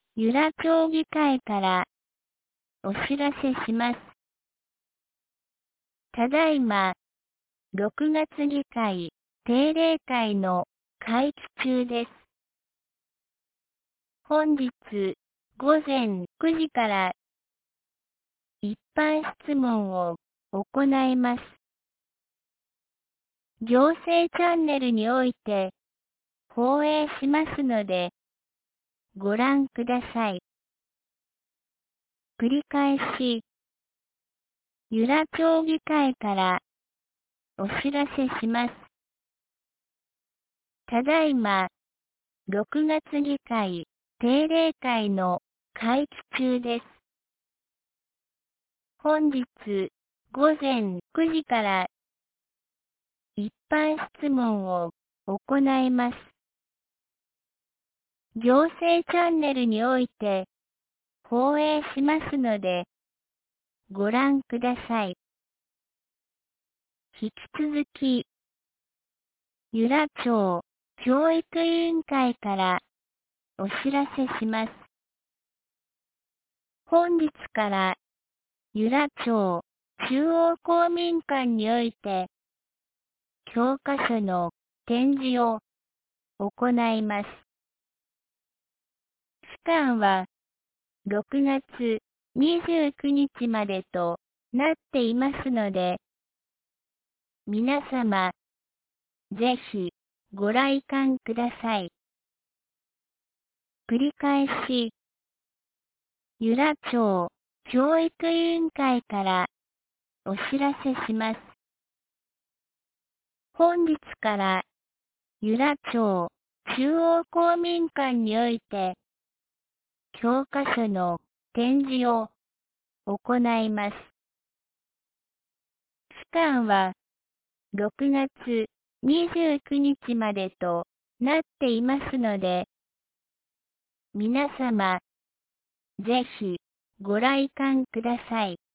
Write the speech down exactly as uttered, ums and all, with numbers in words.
由良町議会からお知らせします。ただいま、ろくがつ議会定例会の会期中です。本日午前くじから一般質問を行います。行政チャンネルにおいて放映しますので、ご覧ください。繰り返し、由良町議会からお知らせします。ただいま、ろくがつ議会定例会の会期中です。本日午前くじから一般質問を行います。行政チャンネルにおいて放映しますので、ご覧ください。引き続き、由良町教育委員会からお知らせします。本日から由良町中央公民館において教科書の展示を行います。期間はろくがつにじゅうくにちまでとなっていますので、皆様、ぜひご来館ください。繰り返し、由良町教育委員会からお知らせします。本日から由良町中央公民館において教科書の展示を行います。期間はろくがつにじゅうくにちまでとなっていますので、皆様、ぜひご来館ください。